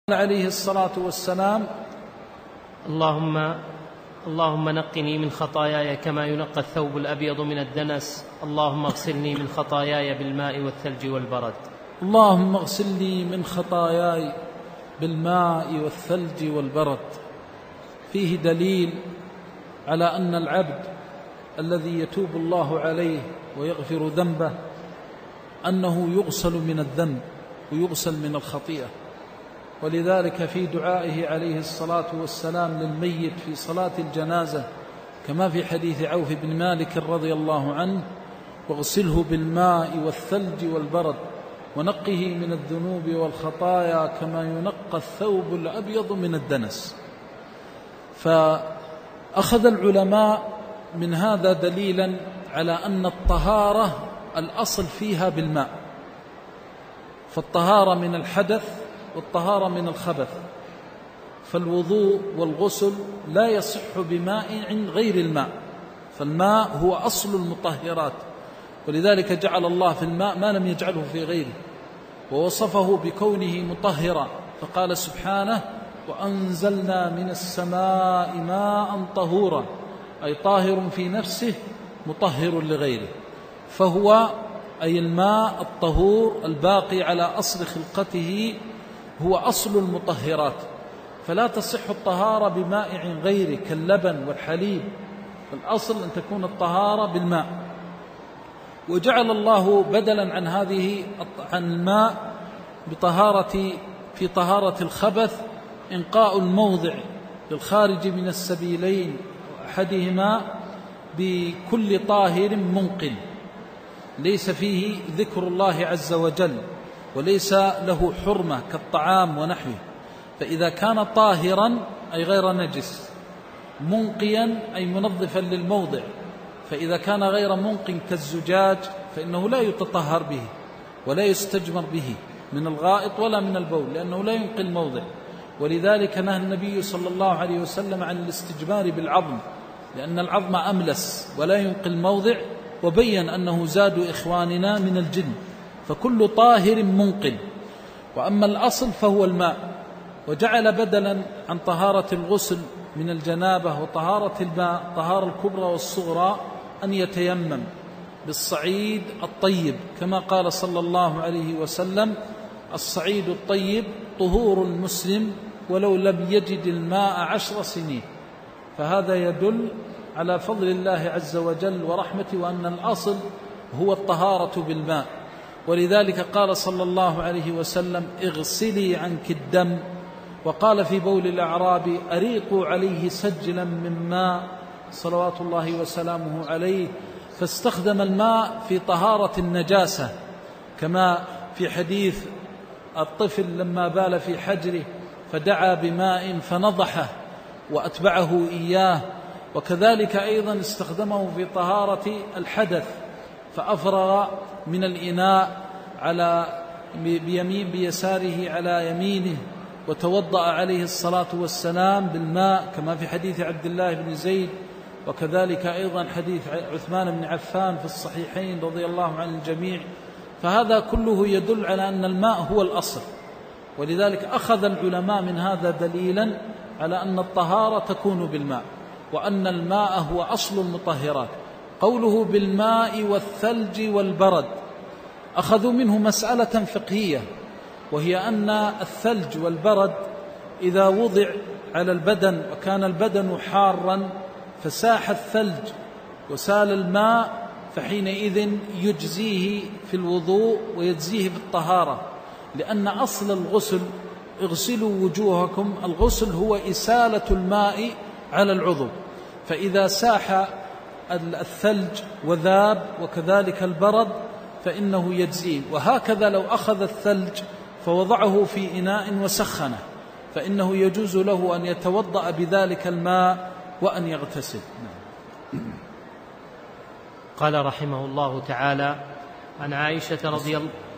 عليه الصلاة والسلام: اللهم نقني من خطاياي كما ينقى الثوب الأبيض من الدنس. اللهم اغسلني من خطاياي بالماء والثلج والبرد. اللهم اغسلني من خطاياي بالماء والثلج والبرد. فيه دليل على أن العبد الذي يتوب الله عليه ويغفر ذنبه أنه يغسل من الذنب ويغسل من الخطيئة. ولذلك في دعائه عليه الصلاة والسلام للميت في صلاة الجنازة كما في حديث عوف بن مالك رضي الله عنه: واغسله بالماء والثلج والبرد ونقه من الذنوب والخطايا كما ينقى الثوب الأبيض من الدنس. فأخذ العلماء من هذا دليلا على أن الطهارة الأصل فيها بالماء، فالطهارة من الحدث والطهارة من الخبث، فالوضوء والغسل لا يصح بماء غير الماء، فالماء هو أصل المطهرات. ولذلك جعل الله في الماء ما لم يجعله في غيره، ووصفه بكونه مطهرا، فقال سبحانه: وأنزلنا من السماء ماء طهورا، أي طاهر في نفسه مطهر لغيره. فهو أي الماء الطهور الباقي على أصل خلقته هو أصل المطهرات، فلا تصح الطهارة بماء غيره كاللبن والحليب، فالأصل أن تكون الطهارة بالماء. وجعل الله بدلا عن الماء في طهارة الخبث إنقاء الموضع للخارج من السبيلين، أحدهما بكل طاهر منقٍ ليس فيه ذكر الله عز وجل وليس له حرمة كالطعام ونحوه، فإذا كان طاهرا أي غير نجس، منقيا أي منظفا للموضع، فإذا كان غير منق كالزجاج فإنه لا يتطهر به ولا يستجمر به من الغائط ولا من البول، لأنه لا ينقي الموضع. ولذلك نهى النبي صلى الله عليه وسلم عن الاستجمار بالعظم، لأن العظم أملس ولا ينقي الموضع، وبين أنه زاد إخواننا من الجن، فكل طاهر منقل. وأما الأصل فهو الماء، وجعل بدلا عن طهارة الغسل من الجنابة وطهارة الماء طهارة الكبرى والصغرى أن يتيمم بالصعيد الطيب، كما قال صلى الله عليه وسلم: الصعيد الطيب طهور المسلم ولو لم يجد الماء 10 سنين. فهذا يدل على فضل الله عز وجل ورحمته، وأن الأصل هو الطهارة بالماء. ولذلك قال صلى الله عليه وسلم: اغسلي عنك الدم. وقال في بول الأعراب: أريقوا عليه سجلا من ماء، صلوات الله وسلامه عليه. فاستخدم الماء في طهارة النجاسة، كما في حديث الطفل لما بال في حجره فدعا بماء فنضحه وأتبعه إياه. وكذلك أيضا استخدمه في طهارة الحدث، فأفرغ من الإناء بيساره على يمينه، وتوضأ عليه الصلاة والسلام بالماء، كما في حديث عبد الله بن زيد، وكذلك أيضا حديث عثمان بن عفان في الصحيحين رضي الله عن الجميع. فهذا كله يدل على أن الماء هو الأصل. ولذلك أخذ العلماء من هذا دليلا على أن الطهارة تكون بالماء، وأن الماء هو أصل المطهرات. قوله بالماء والثلج والبرد أخذوا منه مسألة فقهية، وهي أن الثلج والبرد إذا وضع على البدن وكان البدن حارا فساح الثلج وسال الماء، فحينئذ يجزيه في الوضوء ويجزيه بالطهارة، لأن أصل الغسل اغسلوا وجوهكم، الغسل هو إسالة الماء على العضو، فإذا ساح الثلج وذاب وكذلك البرد فإنه يجزيه. وهكذا لو أخذ الثلج فوضعه في إناء وسخنه فإنه يجوز له أن يتوضأ بذلك الماء وأن يغتسل. قال رحمه الله تعالى: عن عائشة